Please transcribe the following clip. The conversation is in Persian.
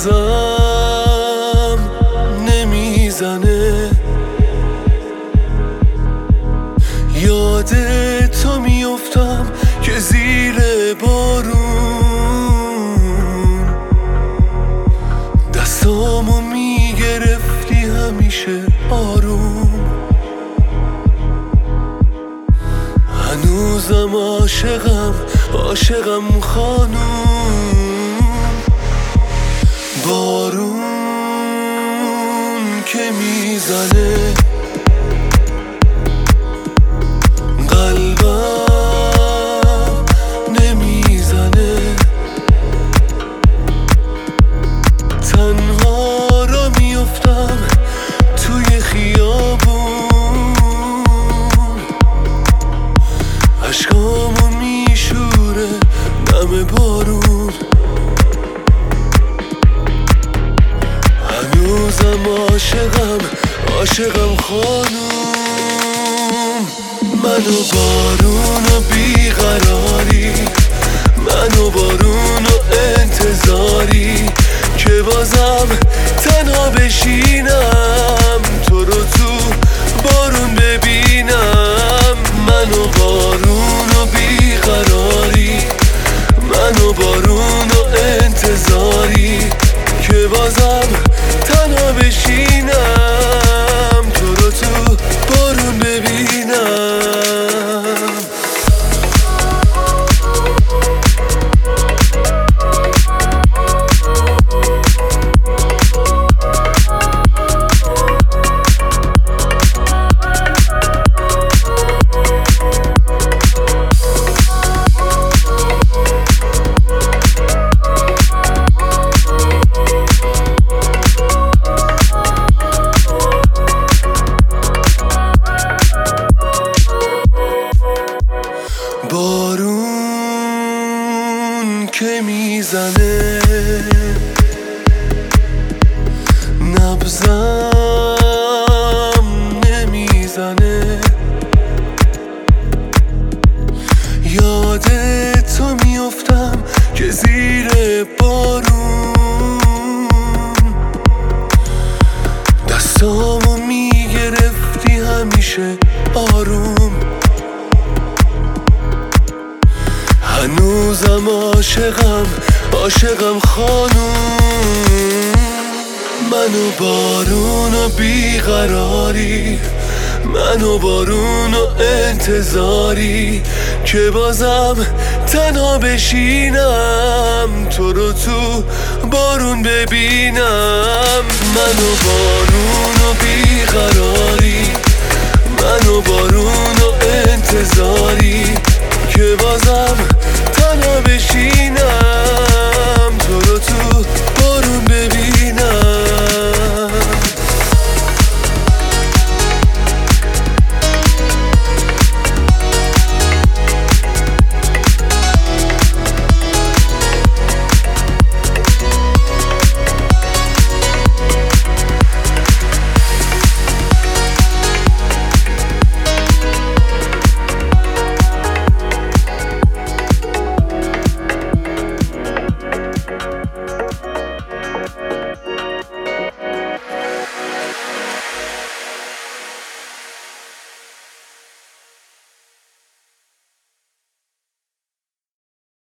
مغزم نمیزنه، یاد تو میفتم که زیر بارون دستامو میگرفتی همیشه آروم. هنوزم عاشقم خانوم. بارون که میزنه قلبم نمیزنه، تنها را میفتم توی خیابون، عشقامو میشوره نم بارون. هنوزم عاشقم خانوم. منو بارون و بیقراری، منو بارون و انتظاری که بازم تنها بشینم تو رو تو بارون ببینم. منو بارون و بیقراری، منو بارون و انتظاری که بازم تنها بشینم تو رو تو بارون ببینم. بارون که میزنه نبضم نمیزنه، یاد تو میفتم که زیر بارون دستامو میگرفتی همیشه آروم. هنوزم عاشقم خانوم. منو بارون و بیقراری، منو بارون و انتظاری که بازم تنها بشینم تو رو تو بارون ببینم. منو بارون و بیقراری،